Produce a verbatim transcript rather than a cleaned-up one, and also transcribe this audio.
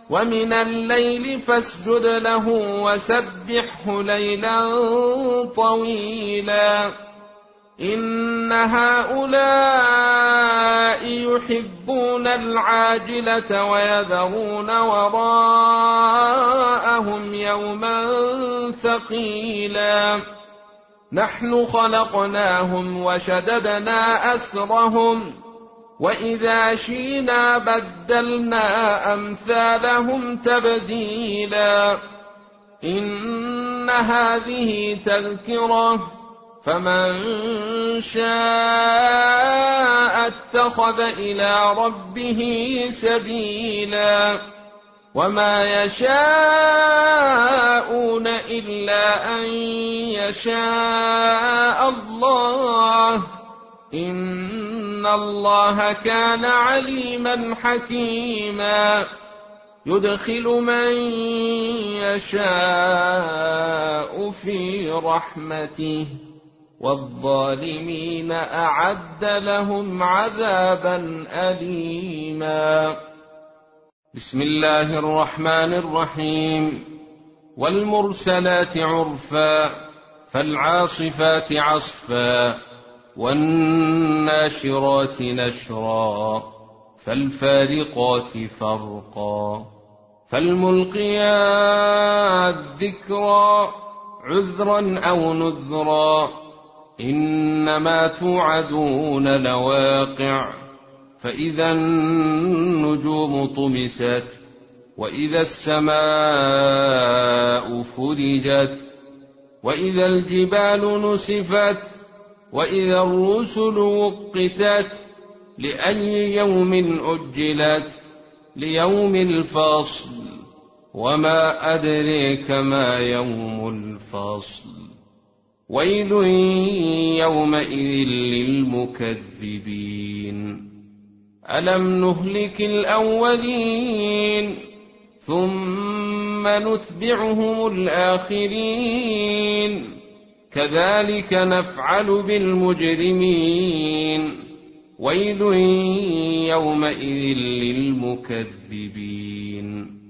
ومن الليل فاسجد له وسبحه ليلا طويلا إن هؤلاء يحبون العاجلة ويذرون وراءهم يوما ثقيلا نحن خلقناهم وشددنا أسرهم وإذا شئنا بدلنا أمثالهم تبديلا إن هذه تذكرة فمن شاء اتخذ إلى ربه سبيلا وما يشاءون إلا أن يشاء الله إن الله كان عليما حكيما يدخل من يشاء في رحمته والظالمين أعد لهم عذابا أليما بسم الله الرحمن الرحيم والمرسلات عرفا فالعاصفات عصفا والناشرات نشرا فالفارقات فرقا فالملقيات ذكرا عذرا أو نذرا إنما توعدون لواقع فإذا النجوم طمست وإذا السماء فرجت وإذا الجبال نسفت وإذا الرسل وقتت لأي يوم أجلت ليوم الفصل وما أدريك ما يوم الفصل ويل يومئذ للمكذبين ألم نهلك الأولين ثم نتبعهم الآخرين كذلك نفعل بالمجرمين ويل يومئذ للمكذبين